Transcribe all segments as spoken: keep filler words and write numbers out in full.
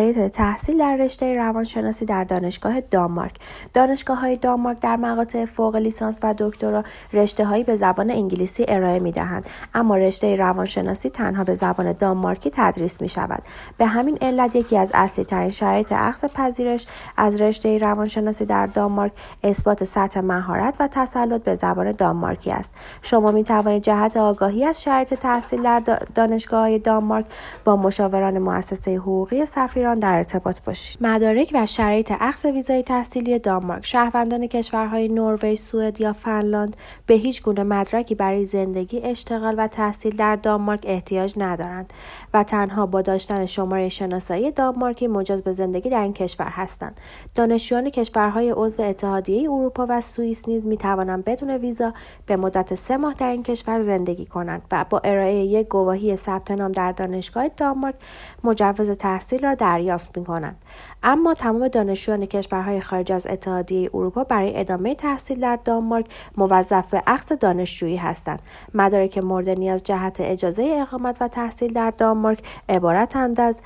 شرایط تحصیل در رشته روانشناسی در دانشگاه دانمارک. دانشگاه‌های دانمارک در مقاطع فوق لیسانس و دکترا رشته‌هایی به زبان انگلیسی ارائه می‌دهند، اما رشته روانشناسی تنها به زبان دانمارکی تدریس می‌شود. به همین علت یکی از اصلی‌ترین شرایط اخذ پذیرش از رشته روانشناسی در دانمارک اثبات سطح مهارت و تسلط به زبان دانمارکی است. شما می‌توانید جهت آگاهی از شرایط تحصیل در دانشگاه‌های دانمارک با مشاوران مؤسسه حقوقی سفیران در ارتباط باشید. مدارک و شرایط اخذ ویزای تحصیلی دانمارک. شهروندان کشورهای نروژ، سوئد یا فنلاند به هیچ گونه مدرکی برای زندگی، اشتغال و تحصیل در دانمارک احتیاج ندارند و تنها با داشتن شماره شناسایی دانمارکی مجاز به زندگی در این کشور هستند. دانشجویان کشورهای عضو اتحادیه اروپا و سوئیس نیز می‌توانند بدون ویزا به مدت سه ماه در این کشور زندگی کنند و با ارائه یک گواهی ثبت نام در دانشگاه دانمارک مجوز تحصیل را دریافت می‌کنند. اما تمام دانشجویان کشورهای خارج از اتحادیه اروپا برای ادامه تحصیل در دانمارک موظف به اخذ دانشجویی هستند. مدارک مورد نیاز جهت اجازه اقامت و تحصیل در دانمارک عبارتند از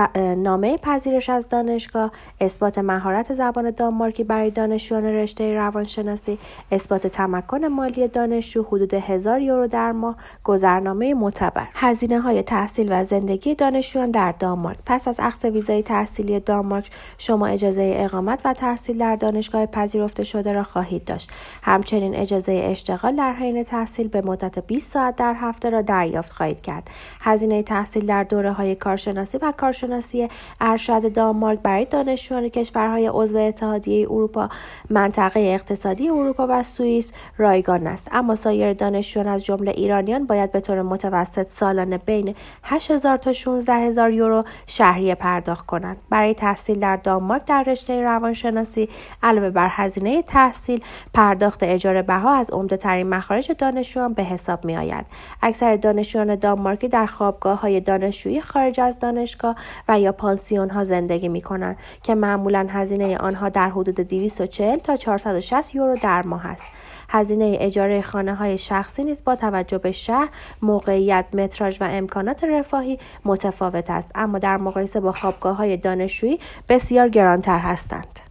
نامه پذیرش از دانشگاه، اثبات مهارت زبان دانمارکی برای دانشجویان رشته روانشناسی، اثبات تمکن مالی دانشجو حدود هزار یورو در ماه، گذرنامه معتبر. هزینه‌های تحصیل و زندگی دانشجویان در دانمارک. پس از اخذ ویزای تحصیلی دانمارک شما اجازه اقامت و تحصیل در دانشگاه پذیرفته شده را خواهید داشت. همچنین اجازه اشتغال در حین تحصیل به مدت بیست ساعت در هفته را دریافت خواهید کرد. هزینه تحصیل در دوره‌های کارشناسی و کارشناسی ارشد دانمارک برای دانشجویان کشورهای عضو اتحادیه اروپا، منطقه اقتصادی اروپا و سوئیس رایگان است، اما سایر دانشجویان از جمله ایرانیان باید به طور متوسط سالانه بین هشت هزار تا شانزده هزار یورو شهریه پرداخت کنند. برای تحصیل در دانمارک در رشته روانشناسی علاوه بر هزینه تحصیل، پرداخت اجاره بها از عمده‌ترین مخارج دانشجویان به حساب می‌آید. اکثر دانشجویان دانمارکی در خوابگاه‌های دانشجویی خارج از دانشگاه و یا پانسیون‌ها زندگی می‌کنند که معمولاً هزینه آنها در حدود دویست و چهل تا چهارصد و شصت یورو در ماه است. هزینه اجاره خانه‌های شخصی نیز با توجه به شهر، موقعیت، متراژ و امکانات رفاهی متفاوت است، اما در مقایسه با خوابگاه‌های دانشجویی بسیار گرانتر هستند.